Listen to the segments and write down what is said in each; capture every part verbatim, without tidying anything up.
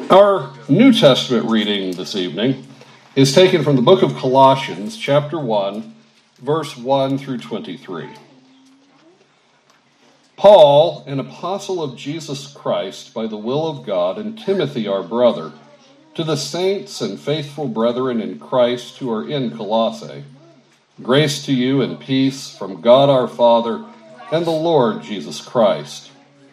Our New Testament reading this evening is taken from the book of Colossians, chapter one, verse one through twenty-three. Paul, an apostle of Jesus Christ by the will of God, and Timothy, our brother, to the saints and faithful brethren in Christ who are in Colossae, grace to you and peace from God our Father and the Lord Jesus Christ.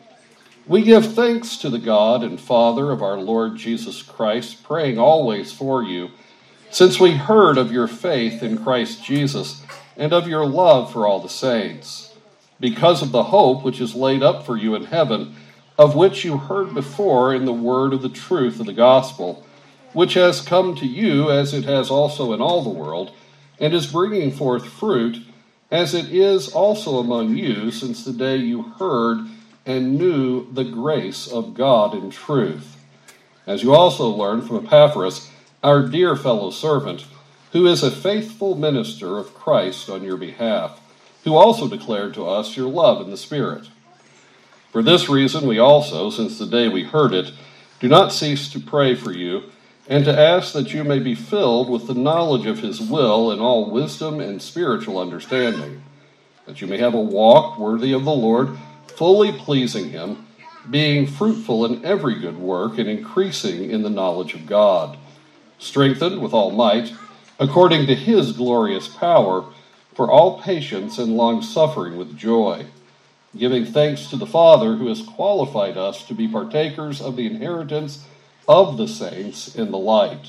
We give thanks to the God and Father of our Lord Jesus Christ, praying always for you, since we heard of your faith in Christ Jesus and of your love for all the saints, because of the hope which is laid up for you in heaven, of which you heard before in the word of the truth of the gospel, which has come to you as it has also in all the world, and is bringing forth fruit, as it is also among you since the day you heard and knew the grace of God in truth. As you also learned from Epaphras, our dear fellow servant, who is a faithful minister of Christ on your behalf, who also declared to us your love in the Spirit. For this reason we also, since the day we heard it, do not cease to pray for you, and to ask that you may be filled with the knowledge of his will in all wisdom and spiritual understanding, that you may have a walk worthy of the Lord, fully pleasing him, being fruitful in every good work and increasing in the knowledge of God, strengthened with all might, according to his glorious power, for all patience and long-suffering with joy, giving thanks to the Father who has qualified us to be partakers of the inheritance of the saints in the light.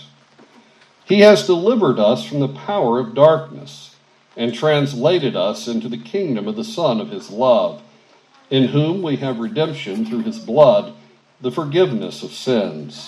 He has delivered us from the power of darkness and translated us into the kingdom of the Son of his love, in whom we have redemption through his blood, the forgiveness of sins.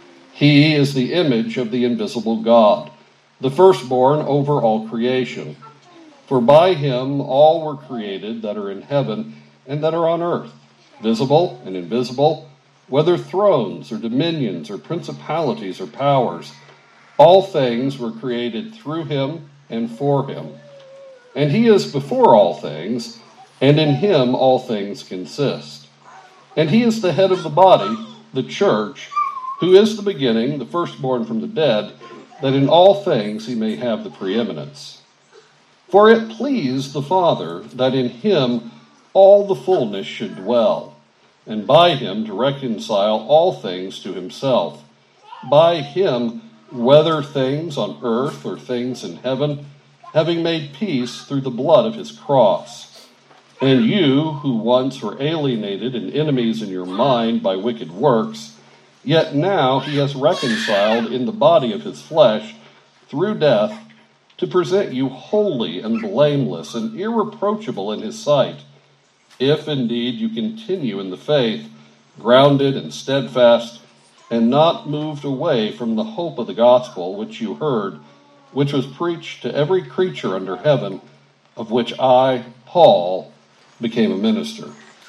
He is the image of the invisible God, the firstborn over all creation. For by him all were created that are in heaven and that are on earth, visible and invisible, whether thrones or dominions or principalities or powers. All things were created through him and for him. And he is before all things, and in him all things consist. And he is the head of the body, the church, who is the beginning, the firstborn from the dead, that in all things he may have the preeminence. For it pleased the Father that in him all the fullness should dwell, and by him to reconcile all things to himself. By him, whether things on earth or things in heaven, having made peace through the blood of his cross. And you, who once were alienated and enemies in your mind by wicked works, yet now he has reconciled in the body of his flesh through death, to present you holy and blameless and irreproachable in his sight, if indeed you continue in the faith, grounded and steadfast, and not moved away from the hope of the gospel which you heard, which was preached to every creature under heaven, of which I, Paul, became a minister.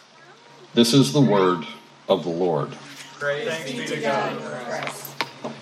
This is the word of the Lord. Praise Thanks be to God in Christ.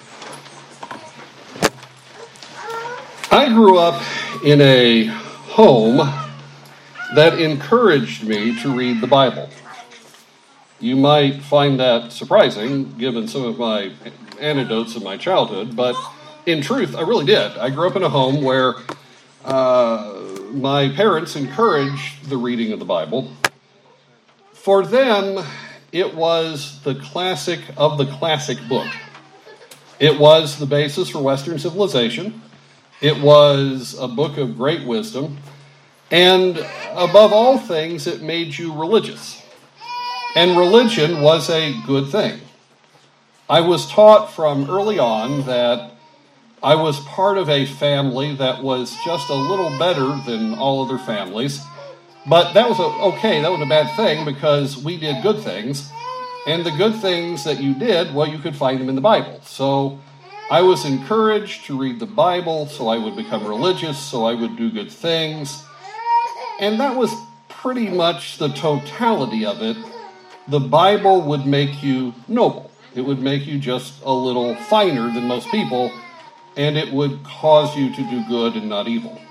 I grew up in a home that encouraged me to read the Bible. You might find that surprising, given some of my anecdotes of my childhood, but in truth, I really did. I grew up in a home where uh, my parents encouraged the reading of the Bible. For them, it was the classic of the classic book. It was the basis for Western civilization. It was a book of great wisdom. And above all things, it made you religious. And religion was a good thing. I was taught from early on that I was part of a family that was just a little better than all other families. But that was a, okay, that was a bad thing because we did good things. And the good things that you did, well, you could find them in the Bible. So I was encouraged to read the Bible so I would become religious, so I would do good things. And that was pretty much the totality of it. The Bible would make you noble. It would make you just a little finer than most people, and it would cause you to do good and not evil.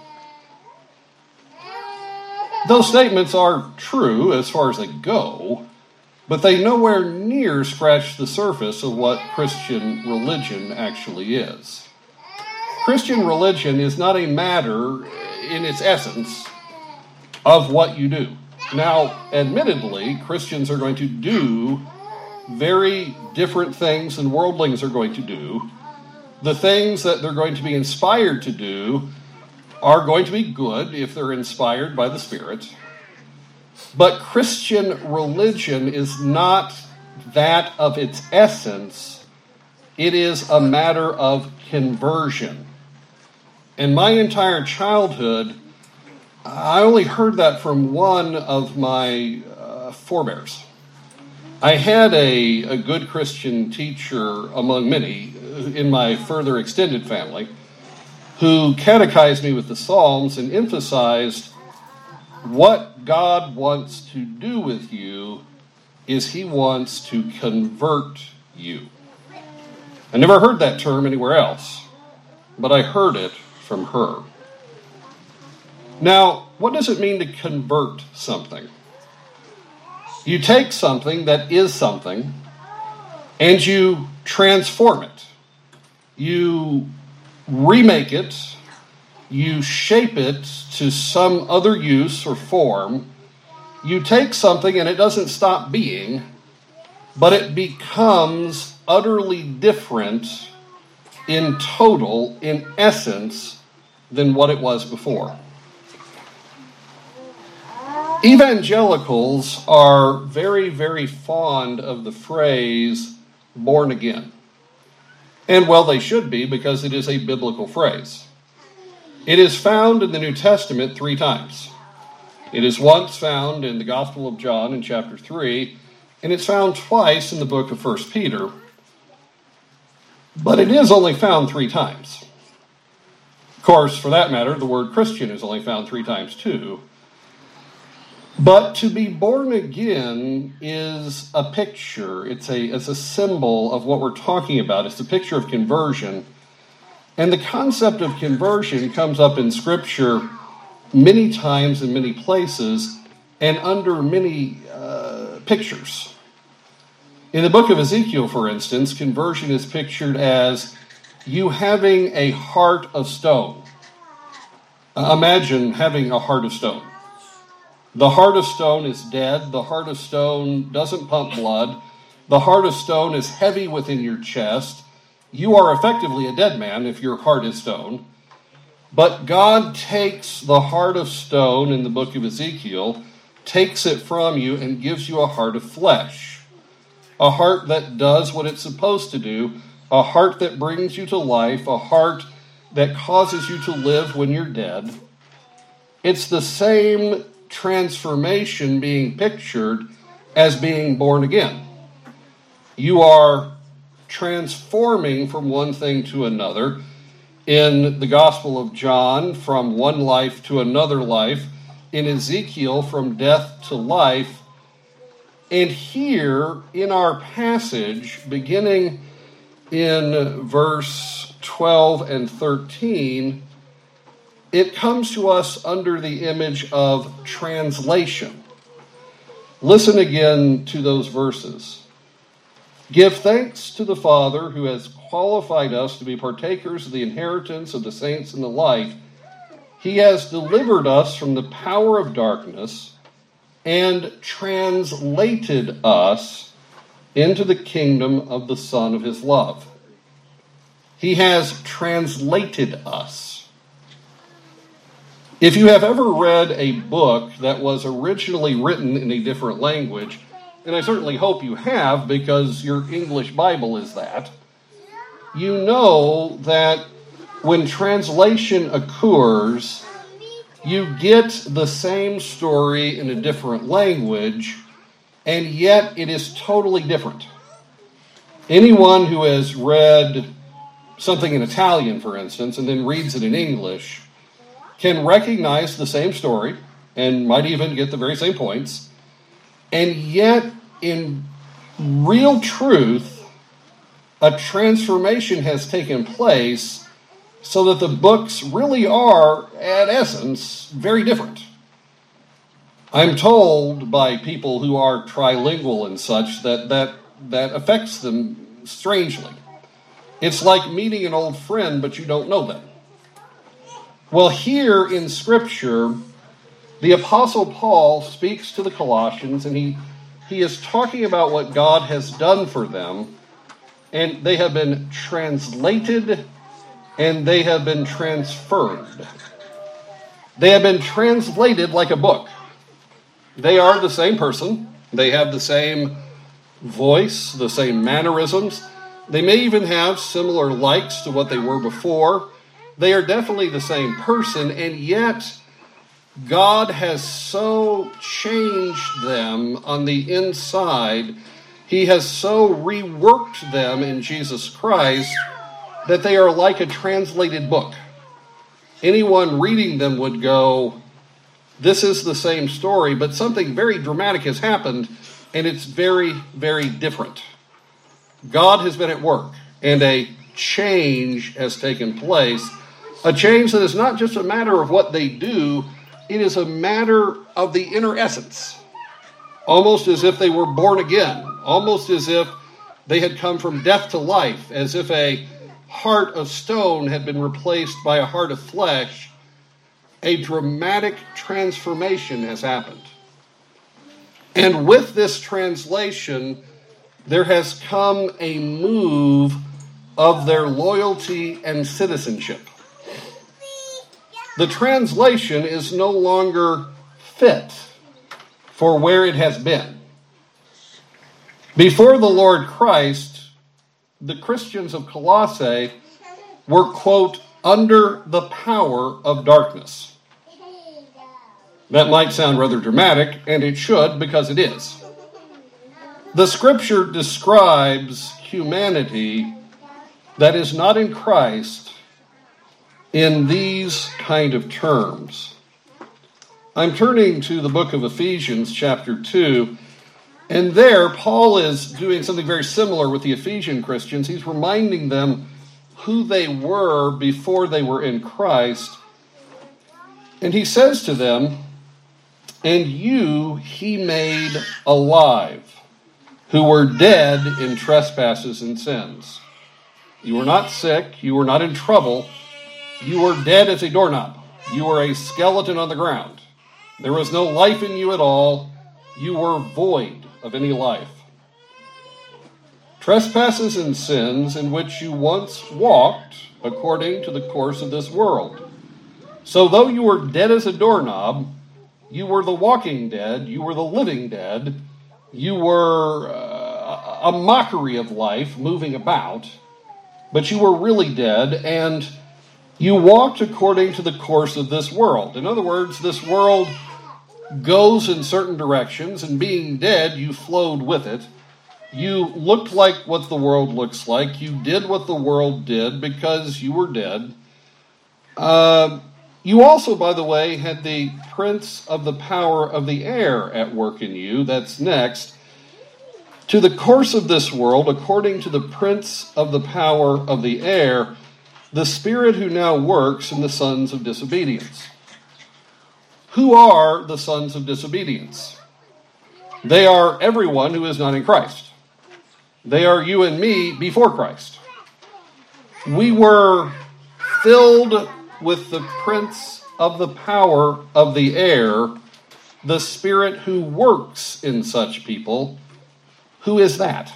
Those statements are true as far as they go, but they nowhere near scratch the surface of what Christian religion actually is. Christian religion is not a matter, in its essence, of what you do. Now, admittedly, Christians are going to do very different things than worldlings are going to do. The things that they're going to be inspired to do are going to be good if they're inspired by the Spirit. But Christian religion is not that of its essence. It is a matter of conversion. In my entire childhood, I only heard that from one of my uh, forebears. I had a, a good Christian teacher among many in my further extended family who catechized me with the Psalms and emphasized what God wants to do with you is he wants to convert you. I never heard that term anywhere else, but I heard it from her. Now, what does it mean to convert something? You take something that is something and you transform it. You remake it, you shape it to some other use or form. You take something and it doesn't stop being, but it becomes utterly different in total, in essence, than what it was before. Evangelicals are very, very fond of the phrase, born again. And well, they should be, because it is a biblical phrase. It is found in the New Testament three times. It is once found in the Gospel of John in chapter three, and it's found twice in the book of First Peter. But it is only found three times. Of course, for that matter, the word Christian is only found three times too. But to be born again is a picture. It's a, it's a symbol of what we're talking about. It's a picture of conversion. And the concept of conversion comes up in Scripture many times in many places and under many uh, pictures. In the book of Ezekiel, for instance, conversion is pictured as you having a heart of stone. Uh, imagine having a heart of stone. The heart of stone is dead. The heart of stone doesn't pump blood. The heart of stone is heavy within your chest. You are effectively a dead man if your heart is stone. But God takes the heart of stone in the book of Ezekiel, takes it from you, and gives you a heart of flesh. A heart that does what it's supposed to do. A heart that brings you to life. A heart that causes you to live when you're dead. It's the same transformation being pictured as being born again. You are transforming from one thing to another. In the Gospel of John, from one life to another life. In Ezekiel, from death to life. And here, in our passage, beginning in verse twelve and thirteen, it comes to us under the image of translation. Listen again to those verses. Give thanks to the Father who has qualified us to be partakers of the inheritance of the saints in the light. He has delivered us from the power of darkness and translated us into the kingdom of the Son of his love. He has translated us. If you have ever read a book that was originally written in a different language, and I certainly hope you have because your English Bible is that, you know that when translation occurs, you get the same story in a different language, and yet it is totally different. Anyone who has read something in Italian, for instance, and then reads it in English, can recognize the same story and might even get the very same points. And yet, in real truth, a transformation has taken place so that the books really are, at essence, very different. I'm told by people who are trilingual and such that that, that affects them strangely. It's like meeting an old friend, but you don't know them. Well, here in Scripture, the Apostle Paul speaks to the Colossians, and he, he is talking about what God has done for them, and they have been translated, and they have been transferred. They have been translated like a book. They are the same person. They have the same voice, the same mannerisms. They may even have similar likes to what they were before. They are definitely the same person, and yet God has so changed them on the inside. He has so reworked them in Jesus Christ that they are like a translated book. Anyone reading them would go, this is the same story, but something very dramatic has happened, and it's very, very different. God has been at work, and a change has taken place. A change that is not just a matter of what they do, it is a matter of the inner essence. Almost as if they were born again. Almost as if they had come from death to life. As if a heart of stone had been replaced by a heart of flesh. A dramatic transformation has happened. And with this translation, there has come a move of their loyalty and citizenship. The translation is no longer fit for where it has been. Before the Lord Christ, the Christians of Colossae were, quote, under the power of darkness. That might sound rather dramatic, and it should, because it is. The Scripture describes humanity that is not in Christ in these kind of terms. I'm turning to the book of Ephesians, chapter two, and there Paul is doing something very similar with the Ephesian Christians. He's reminding them who they were before they were in Christ. And he says to them, and you he made alive, who were dead in trespasses and sins. You were not sick, you were not in trouble, you were dead as a doorknob. You were a skeleton on the ground. There was no life in you at all. You were void of any life. Trespasses and sins in which you once walked according to the course of this world. So though you were dead as a doorknob, you were the walking dead, you were the living dead, you were uh, a mockery of life moving about, but you were really dead, and you walked according to the course of this world. In other words, this world goes in certain directions, and being dead, you flowed with it. You looked like what the world looks like. You did what the world did because you were dead. Uh, you also, by the way, had the prince of the power of the air at work in you. That's next. To the course of this world, according to the prince of the power of the air, the spirit who now works in the sons of disobedience. Who are the sons of disobedience? They are everyone who is not in Christ. They are you and me before Christ. We were filled with the prince of the power of the air, the spirit who works in such people. Who is that?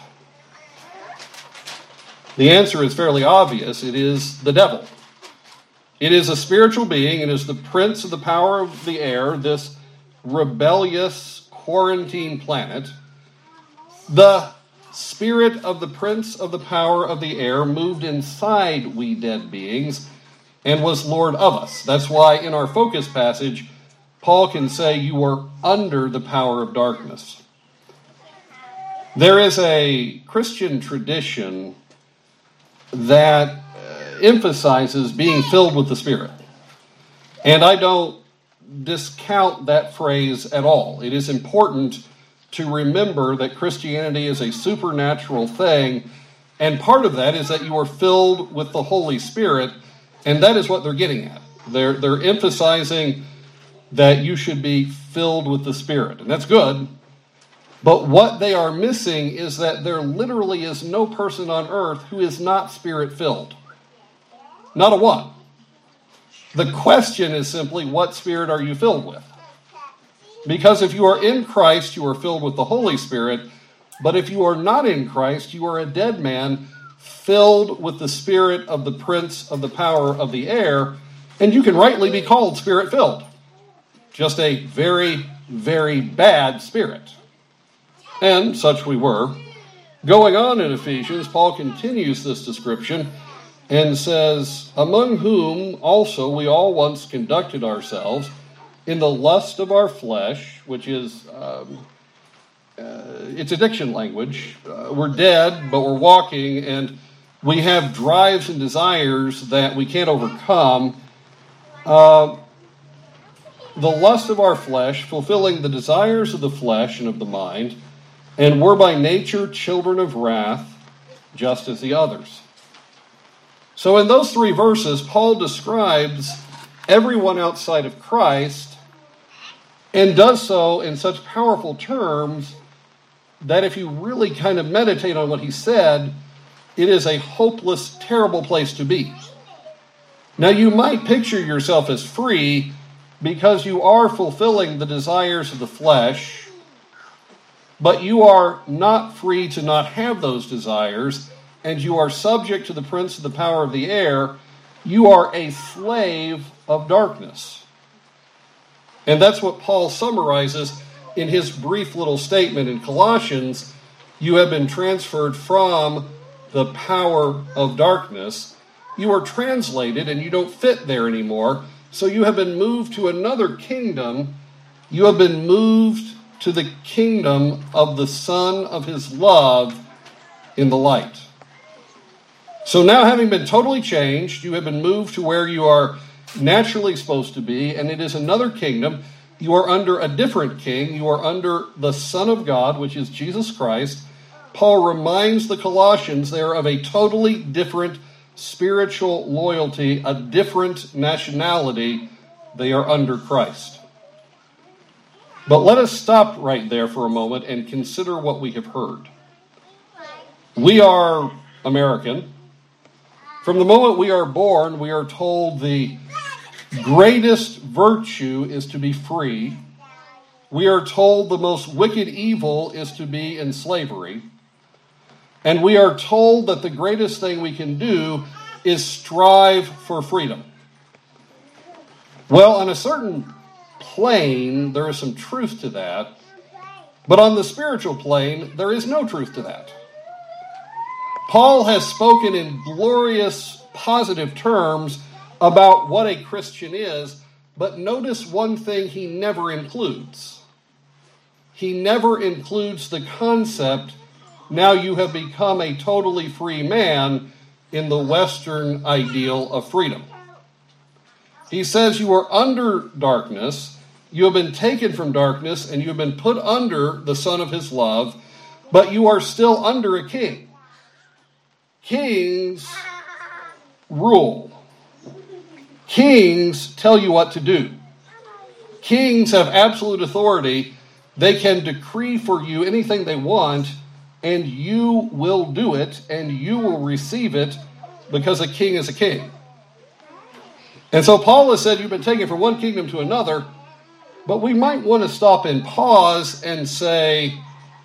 The answer is fairly obvious. It is the devil. It is a spiritual being. It is the prince of the power of the air, this rebellious quarantine planet. The spirit of the prince of the power of the air moved inside we dead beings and was Lord of us. That's why in our focus passage, Paul can say you are under the power of darkness. There is a Christian tradition that uh, emphasizes being filled with the Spirit. And I don't discount that phrase at all. It is important to remember that Christianity is a supernatural thing, and part of that is that you are filled with the Holy Spirit, and that is what they're getting at. They're, they're emphasizing that you should be filled with the Spirit. And that's good. But what they are missing is that there literally is no person on earth who is not Spirit-filled. Not a one. The question is simply, what Spirit are you filled with? Because if you are in Christ, you are filled with the Holy Spirit. But if you are not in Christ, you are a dead man filled with the spirit of the prince of the power of the air, and you can rightly be called Spirit-filled. Just a very, very bad spirit. And such we were. Going on in Ephesians, Paul continues this description and says, among whom also we all once conducted ourselves in the lust of our flesh, which is, um, uh, it's addiction language. Uh, we're dead, but we're walking, and we have drives and desires that we can't overcome. Uh, the lust of our flesh, fulfilling the desires of the flesh and of the mind, and were by nature children of wrath, just as the others. So in those three verses, Paul describes everyone outside of Christ, and does so in such powerful terms that if you really kind of meditate on what he said, it is a hopeless, terrible place to be. Now, you might picture yourself as free because you are fulfilling the desires of the flesh, but you are not free to not have those desires, and you are subject to the prince of the power of the air. You are a slave of darkness. And that's what Paul summarizes in his brief little statement in Colossians. You have been transferred from the power of darkness. You are translated and you don't fit there anymore. So you have been moved to another kingdom. You have been moved to the kingdom of the Son of his love in the light. So now, having been totally changed, you have been moved to where you are naturally supposed to be, and it is another kingdom. You are under a different king. You are under the Son of God, which is Jesus Christ. Paul reminds the Colossians they are of a totally different spiritual loyalty, a different nationality. They are under Christ. But let us stop right there for a moment and consider what we have heard. We are American. From the moment we are born, we are told the greatest virtue is to be free. We are told the most wicked evil is to be in slavery. And we are told that the greatest thing we can do is strive for freedom. Well, on a certain plane, there is some truth to that. But on the spiritual plane, there is no truth to that. Paul has spoken in glorious, positive terms about what a Christian is, but notice one thing he never includes. He never includes the concept, now you have become a totally free man, in the Western ideal of freedom. He says you are under darkness, you have been taken from darkness, and you have been put under the Son of his love, but you are still under a king. Kings rule. Kings tell you what to do. Kings have absolute authority. They can decree for you anything they want, and you will do it, and you will receive it, because a king is a king. And so Paul has said you've been taken from one kingdom to another, but we might want to stop and pause and say,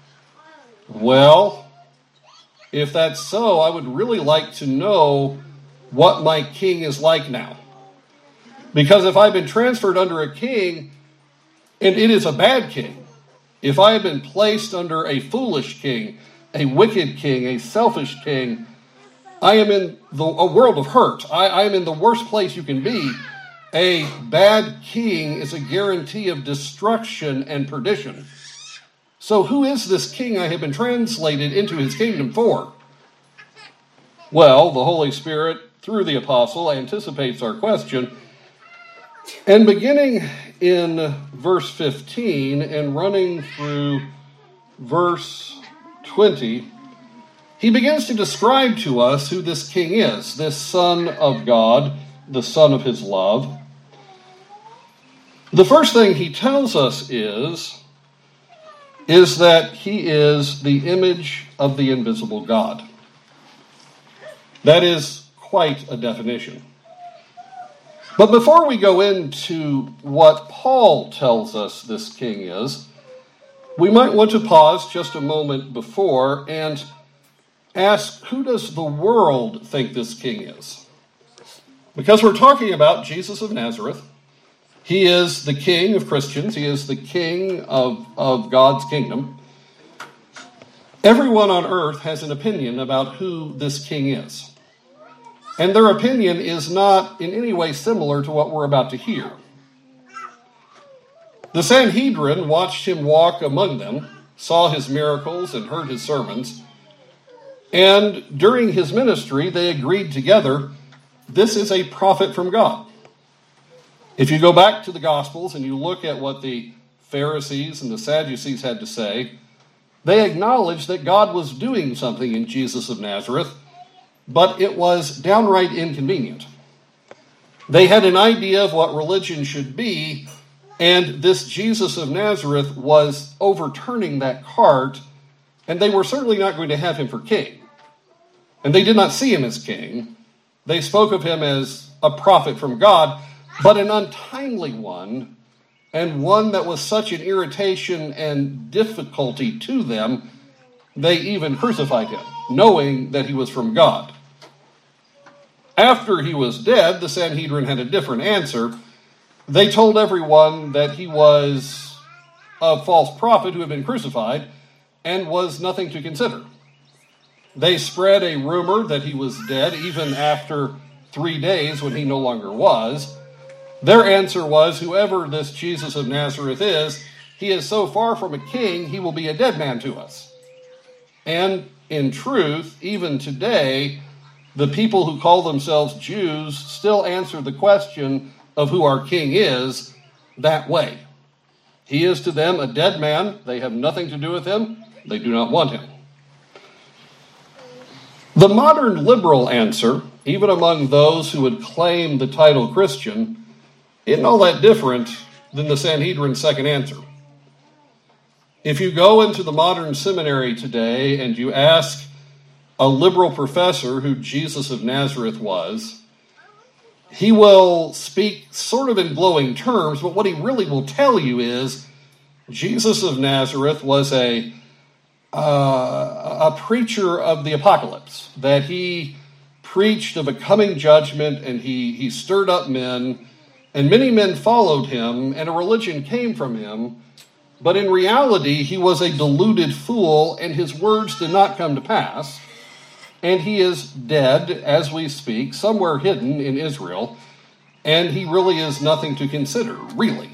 well, if that's so, I would really like to know what my king is like now. Because if I've been transferred under a king, and it is a bad king, if I have been placed under a foolish king, a wicked king, a selfish king, I am in the, a world of hurt. I, I am in the worst place you can be. A bad king is a guarantee of destruction and perdition. So who is this king I have been translated into his kingdom for? Well, the Holy Spirit, through the apostle, anticipates our question. And beginning in verse fifteen and running through verse twenty, he begins to describe to us who this king is, this Son of God, the Son of his love. The first thing he tells us is, is that he is the image of the invisible God. That is quite a definition. But before we go into what Paul tells us this king is, we might want to pause just a moment before and ask, who does the world think this king is? Because we're talking about Jesus of Nazareth. He is the king of Christians. He is the king of, of God's kingdom. Everyone on earth has an opinion about who this king is. And their opinion is not in any way similar to what we're about to hear. The Sanhedrin watched him walk among them, saw his miracles, and heard his sermons. And during his ministry, they agreed together, this is a prophet from God. If you go back to the Gospels and you look at what the Pharisees and the Sadducees had to say, they acknowledged that God was doing something in Jesus of Nazareth, but it was downright inconvenient. They had an idea of what religion should be, and this Jesus of Nazareth was overturning that cart, and they were certainly not going to have him for king. And they did not see him as king. They spoke of him as a prophet from God, but an untimely one, and one that was such an irritation and difficulty to them, they even crucified him, knowing that he was from God. After he was dead, the Sanhedrin had a different answer. They told everyone that he was a false prophet who had been crucified and was nothing to consider. They spread a rumor that he was dead even after three days when he no longer was. Their answer was, whoever this Jesus of Nazareth is, he is so far from a king, he will be a dead man to us. And in truth, even today, the people who call themselves Jews still answer the question of who our king is that way. He is to them a dead man. They have nothing to do with him. They do not want him. The modern liberal answer, even among those who would claim the title Christian, isn't all that different than the Sanhedrin's second answer. If you go into the modern seminary today and you ask a liberal professor who Jesus of Nazareth was, he will speak sort of in glowing terms, but what he really will tell you is Jesus of Nazareth was a uh, a preacher of the apocalypse, that he preached of a coming judgment, and he, he stirred up men, and many men followed him, and a religion came from him, but in reality he was a deluded fool, and his words did not come to pass. And he is dead, as we speak, somewhere hidden in Israel, and he really is nothing to consider, really.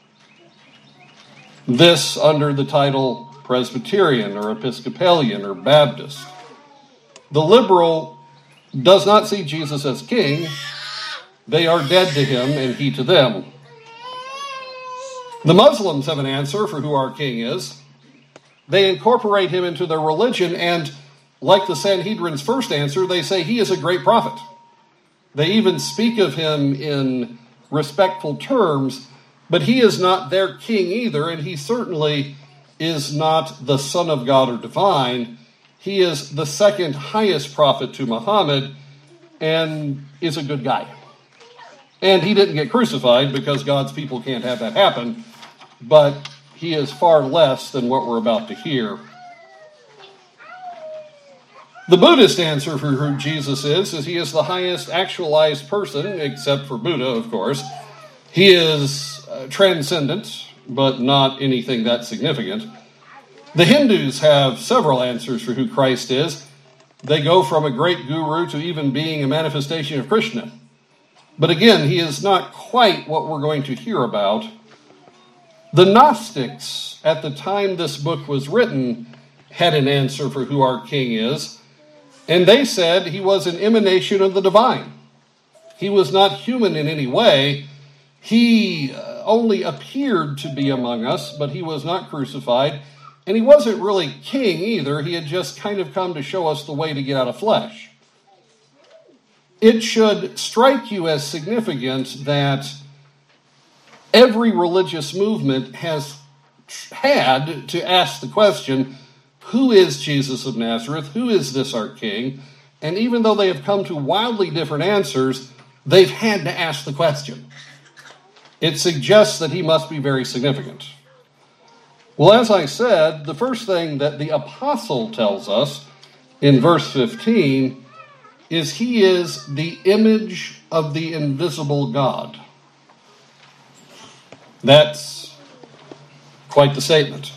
This under the title Presbyterian or Episcopalian or Baptist. The liberal does not see Jesus as king. They are dead to him, and he to them. The Muslims have an answer for who our king is. They incorporate him into their religion, and like the Sanhedrin's first answer, they say he is a great prophet. They even speak of him in respectful terms, but he is not their king either, and he certainly is not the Son of God or divine. He is the second highest prophet to Muhammad and is a good guy. And he didn't get crucified because God's people can't have that happen, but he is far less than what we're about to hear. The Buddhist answer for who Jesus is, is he is the highest actualized person, except for Buddha, of course. He is uh, transcendent, but not anything that significant. The Hindus have several answers for who Christ is. They go from a great guru to even being a manifestation of Krishna. But again, he is not quite what we're going to hear about. The Gnostics, at the time this book was written, had an answer for who our king is. And they said he was an emanation of the divine. He was not human in any way. He only appeared to be among us, but he was not crucified. And he wasn't really king either. He had just kind of come to show us the way to get out of flesh. It should strike you as significant that Every religious movement has had to ask the question, who is Jesus of Nazareth? Who is this our king? And even though they have come to wildly different answers, they've had to ask the question. It suggests that he must be very significant. Well, as I said, the first thing that the apostle tells us in verse fifteen is he is the image of the invisible God. That's quite the statement.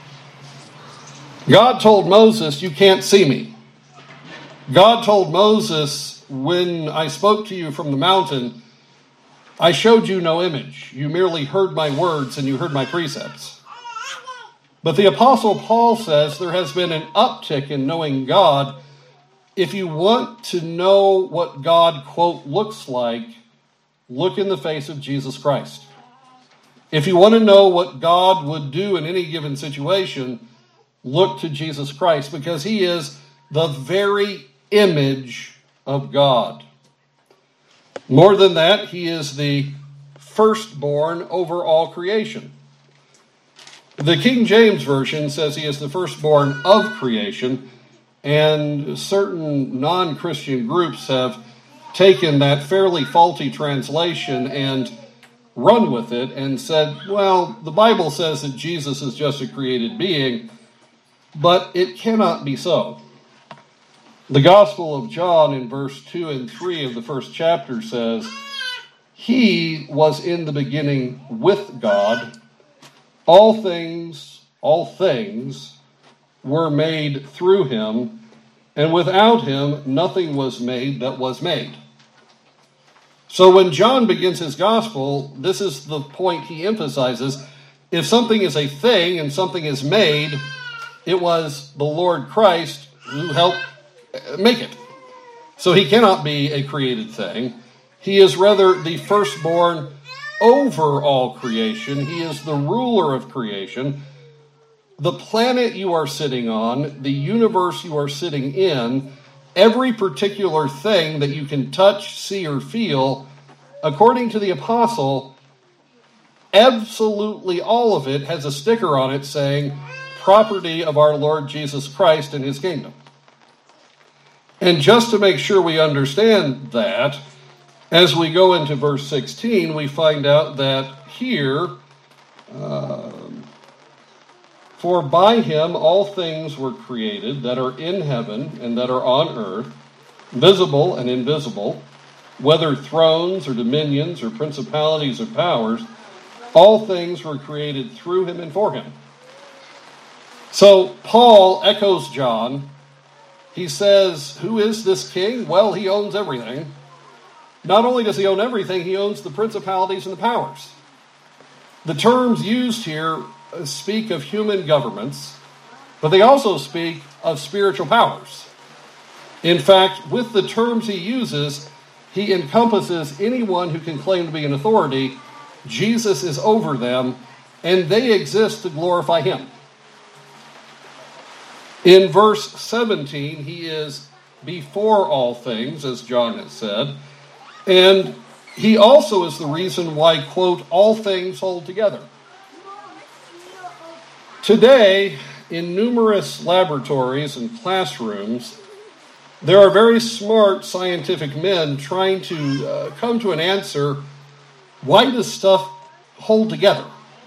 God told Moses, you can't see me. God told Moses, when I spoke to you from the mountain, I showed you no image. You merely heard my words and you heard my precepts. But the Apostle Paul says there has been an uptick in knowing God. If you want to know what God, quote, looks like, look in the face of Jesus Christ. If you want to know what God would do in any given situation, look to Jesus Christ, because he is the very image of God. More than that, he is the firstborn over all creation. The King James Version says he is the firstborn of creation, and certain non-Christian groups have taken that fairly faulty translation and run with it and said, well, the Bible says that Jesus is just a created being, but it cannot be so. The Gospel of John in verse two and three of the first chapter says, he was in the beginning with God. All things, all things were made through him, and without him nothing was made that was made. So when John begins his gospel, this is the point he emphasizes. If something is a thing and something is made, it was the Lord Christ who helped make it. So he cannot be a created thing. He is rather the firstborn over all creation. He is the ruler of creation. The planet you are sitting on, the universe you are sitting in, every particular thing that you can touch, see, or feel, according to the apostle, absolutely all of it has a sticker on it saying, property of our Lord Jesus Christ and his kingdom. And just to make sure we understand that, as we go into verse sixteen, we find out that here, uh, for by him all things were created that are in heaven and that are on earth, visible and invisible, whether thrones or dominions or principalities or powers, all things were created through him and for him. So Paul echoes John. He says, who is this king? Well, he owns everything. Not only does he own everything, he owns the principalities and the powers. The terms used here speak of human governments, but they also speak of spiritual powers. In fact, with the terms he uses, he encompasses anyone who can claim to be an authority. Jesus is over them, and they exist to glorify him. In verse seventeen, he is before all things, as John has said, and he also is the reason why, quote, all things hold together. Today, in numerous laboratories and classrooms, there are very smart scientific men trying to uh, come to an answer, why does stuff hold together?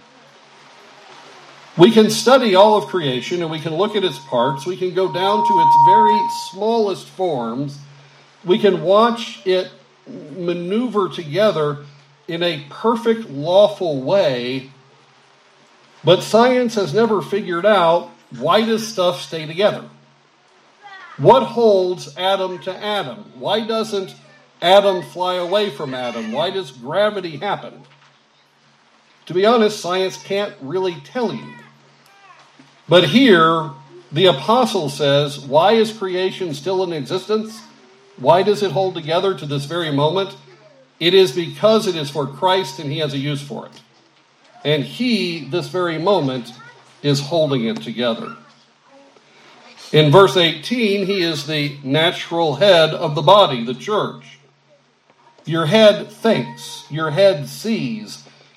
We can study all of creation and we can look at its parts. We can go down to its very smallest forms. We can watch it maneuver together in a perfect, lawful way. But science has never figured out, why does stuff stay together? What holds atom to atom? Why doesn't atom fly away from atom? Why does gravity happen? To be honest, science can't really tell you. But here, the apostle says, why is creation still in existence? Why does it hold together to this very moment? It is because it is for Christ and he has a use for it. And he, this very moment, is holding it together. In verse eighteen, he is the natural head of the body, the church. Your head thinks, your head sees,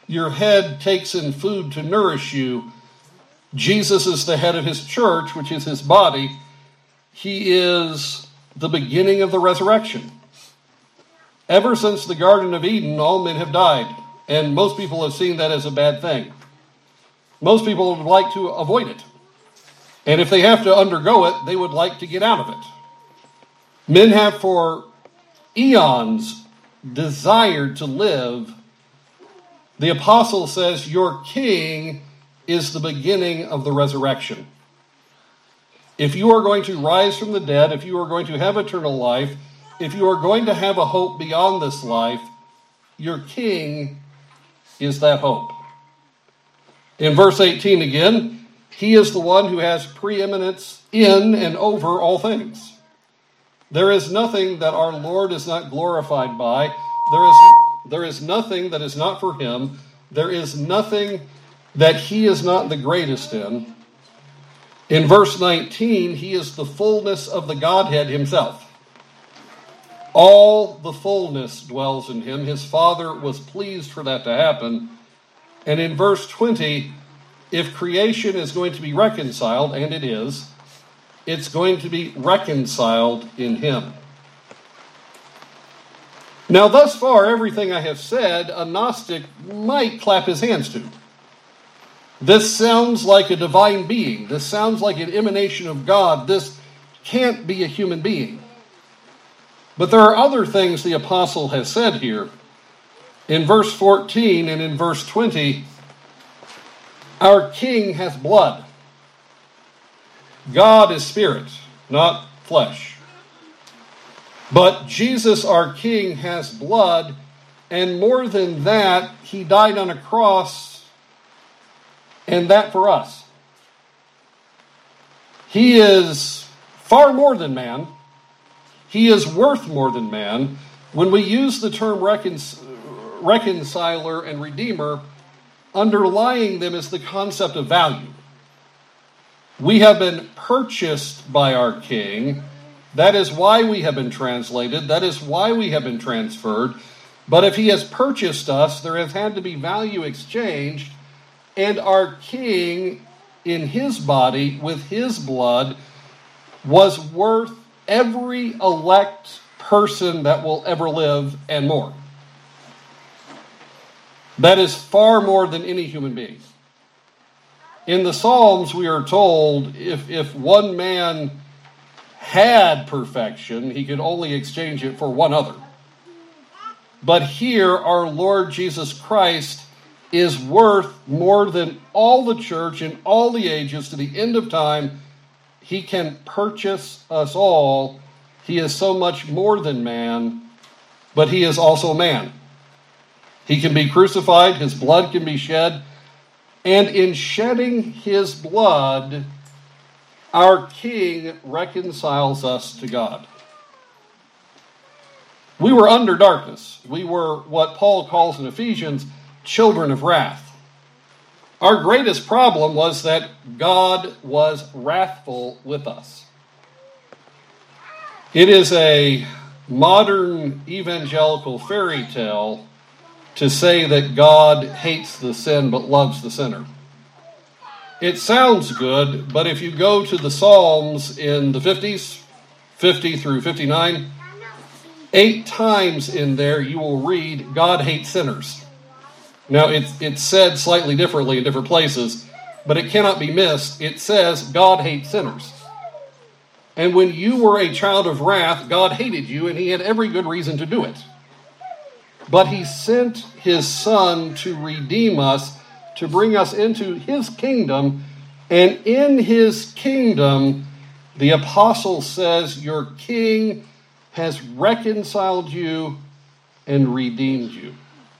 your head takes in food to nourish you. Jesus is the head of his church, which is his body. He is the beginning of the resurrection. Ever since the Garden of Eden, all men have died. And most people have seen that as a bad thing. Most people would like to avoid it. And if they have to undergo it, they would like to get out of it. Men have for eons desired to live. The apostle says, your king is the beginning of the resurrection. If you are going to rise from the dead, if you are going to have eternal life, if you are going to have a hope beyond this life, your king is that hope. In verse eighteen again, he is the one who has preeminence in and over all things. There is nothing that our Lord is not glorified by. There is, there is nothing that is not for him. There is nothing that he is not the greatest in. In verse nineteen, he is the fullness of the Godhead himself. All the fullness dwells in him. His Father was pleased for that to happen. And in verse twenty, if creation is going to be reconciled, and it is, it's going to be reconciled in him. Now, thus far, everything I have said, a Gnostic might clap his hands to. This sounds like a divine being. This sounds like an emanation of God. This can't be a human being. But there are other things the apostle has said here. In verse fourteen and in verse twenty, our king has blood. God is spirit, not flesh. But Jesus, our king, has blood, and more than that, he died on a cross, and that for us. He is far more than man. He is worth more than man. When we use the term recon- reconciler and redeemer, underlying them is the concept of value. We have been purchased by our King. That is why we have been translated. That is why we have been transferred. But if he has purchased us, there has had to be value exchanged. And our King, in his body, with his blood, was worth every elect person that will ever live and more. That is far more than any human being. In the Psalms, we are told if, if one man had perfection, he could only exchange it for one other. But here, our Lord Jesus Christ is worth more than all the church in all the ages to the end of time. He can purchase us all. He is so much more than man, but he is also man. He can be crucified, his blood can be shed, and in shedding his blood, our King reconciles us to God. We were under darkness. We were what Paul calls in Ephesians, children of wrath. Our greatest problem was that God was wrathful with us. It is a modern evangelical fairy tale to say that God hates the sin but loves the sinner. It sounds good, but if you go to the Psalms in the fifties, fifty through fifty-nine, eight times in there you will read, God hates sinners. Now, it's, it's said slightly differently in different places, but it cannot be missed. It says, God hates sinners. And when you were a child of wrath, God hated you, and he had every good reason to do it. But he sent his Son to redeem us, to bring us into his kingdom. And in his kingdom, the apostle says, your King has reconciled you and redeemed you.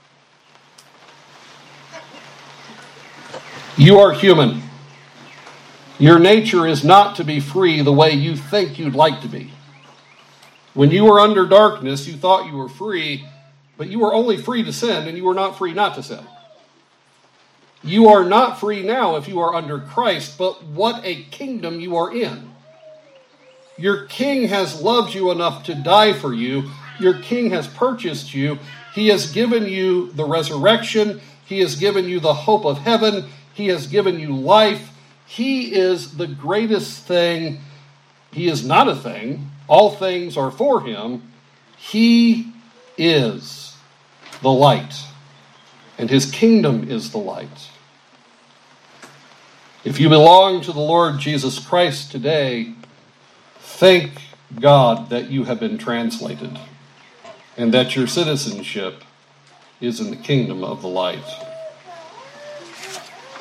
You are human. Your nature is not to be free the way you think you'd like to be. When you were under darkness, you thought you were free, but you were only free to sin, and you were not free not to sin. You are not free now if you are under Christ, but what a kingdom you are in. Your King has loved you enough to die for you. Your King has purchased you. He has given you the resurrection. He has given you the hope of heaven. He has given you life. He is the greatest thing. He is not a thing. All things are for him. He is the light, and his kingdom is the light. If you belong to the Lord Jesus Christ today, thank God that you have been translated and that your citizenship is in the kingdom of the light.